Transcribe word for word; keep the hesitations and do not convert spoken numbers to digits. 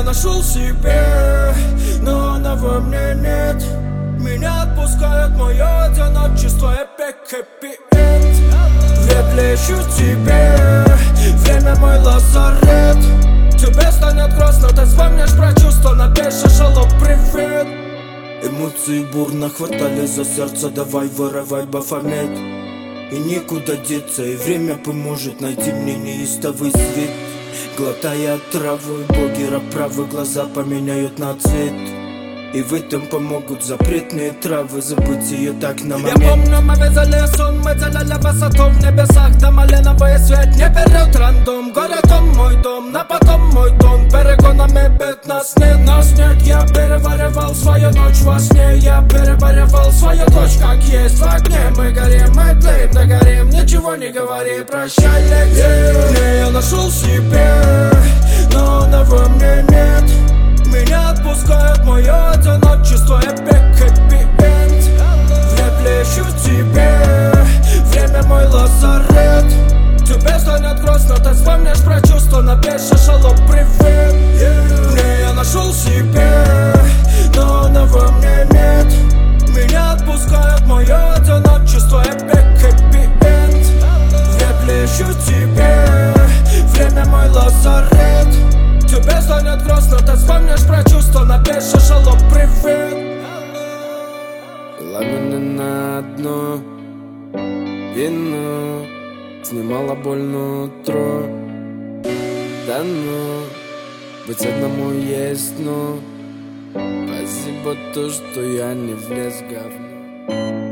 нашел себе, но она во мне нет. Меня отпускает мое одиночество, эпик, хэппи-энд. Вряд ищу тебе, время мой лазарет. Тебе станет грустно, ты вспомнишь про чувства, напишешь алло, привет. Эмоции бурно хватали за сердце, давай вырывай бафомет. И некуда деться, и время поможет найти мне неистовый свет. Глотая траву, боги правы, глаза поменяют на цвет. И в этом помогут запретные травы, забыть ее так на момент. Я помню, мы вязали сон, мы делали высоту в небесах, да малиновый свет не берет рандом. Городом мой дом, на потом мой тон, перегонами бед нас нет, нас нет. Я переваривал свою ночь во сне, я переваривал свою дочь как есть. В огне мы горим, мы тлеем, догорим, ничего не говори, прощай, лети. Не, я нашел себе, но она во мне нет. Меня отпускает мое одиночество, эпик, хэппи-энд. Вряд ли ищу тебе, время мой лазарет. Тебе станет грустно, ты вспомнишь про чувства, напишешь алло, привет. Не, я нашел себе, но она во мне нет. Меня отпускает мое одиночество, эпик, хэппи-энд. Вряд ли ищу тебе, время мой лазарет. Тебе станет грустно, ты вспомнишь про чувства, напишешь алло, привет. Вела меня на дно вино, снимала боль нутро. Да ну, быть одному есть, но спасибо то, что я не влез в говно.